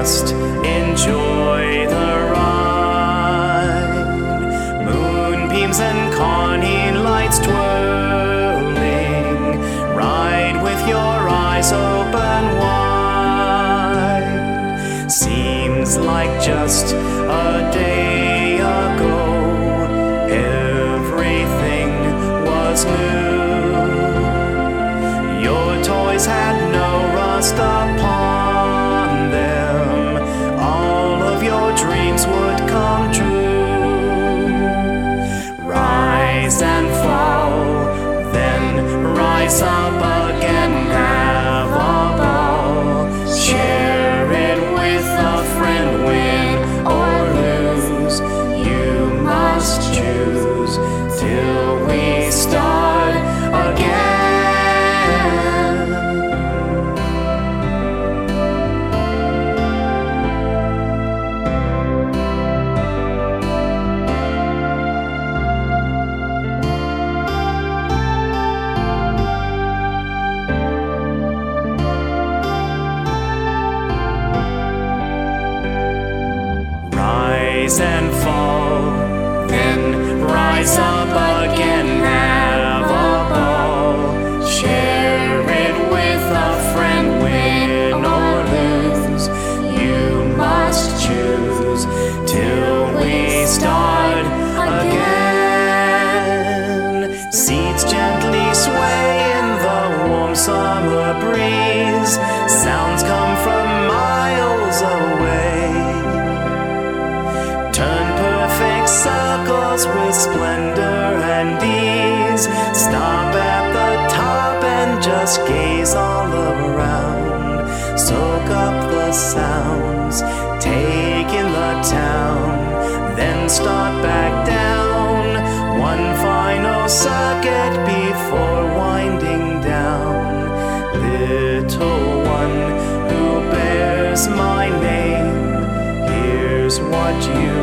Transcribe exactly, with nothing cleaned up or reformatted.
just enjoy the ride. Moonbeams and conning lights twirling, ride with your eyes open wide. Seems like just a day ago, everything was new. Your toys had no rust upon them, all of your dreams would come true. Rise and fall, then rise up again, have a ball. Share it with a friend, win or lose. You must choose till we start again. Rise and fall, then rise up again, have a ball. Share it with a friend, win or lose. You must choose till we start again. Seeds gently sway in the warm summer breeze. Sounds come from miles away. Turn perfect circles with splendor and ease. Stop at the top and just gaze all around. Soak up the sounds, take in the town, then start back down. One final circuit before winding down. Little one who bears my name, here's what you